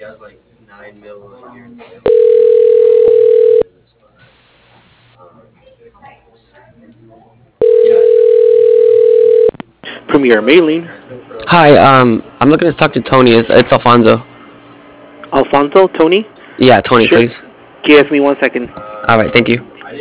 Premier Mailing. Hi, I'm looking to talk to Tony. It's Alfonso. Alfonso, Tony? Yeah, Tony, Sure. please. Give me 1 second. All right, thank you.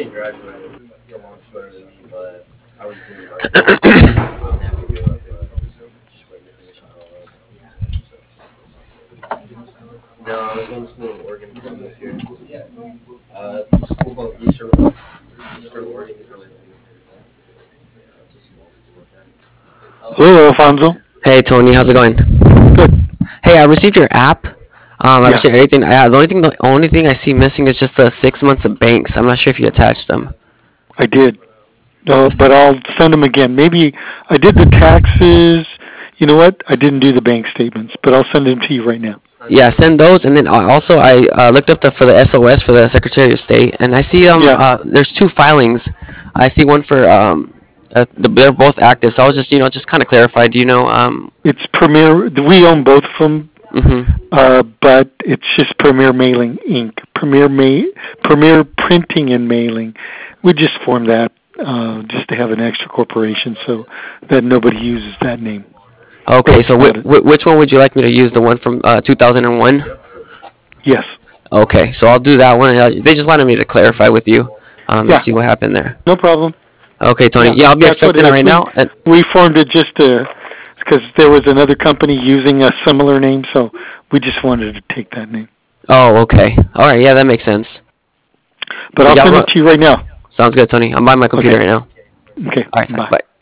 Hello, Alfonso. Hey, Tony, how's it going? Good. Hey, I received your app. I Yeah, received everything. The only thing I see missing is just the 6 months of banks. I'm not sure if you attached them. I did. But I'll send them again. Maybe I did the taxes. You know what? I didn't do the bank statements, but I'll send them to you right now. Yeah, send those, and then also I looked up for the SOS for the Secretary of State, and I see Yeah, there's two filings. I see one for they're both active, so I was just kind of clarify. Do you know it's Premier. We own both of them, mhm. but it's just Premier Mailing Inc. Premier Printing and Mailing. We just formed that just to have an extra corporation, so that nobody uses that name. Okay, That's so about it. which one would you like me to use? The one from 2001? Yes. Okay, so I'll do that one. They just wanted me to clarify with you and Yeah. see what happened there. No problem. Okay, Tony. Yeah, Yeah, I'll be that's what expecting it it is. right now. And We formed it just because there was another company using a similar name, so we just wanted to take that name. oh, okay. All right, yeah, that makes sense. But So I'll yeah, send it to you right now. sounds good, Tony. I'm by my computer Okay. right now. Okay. All right, Bye. bye.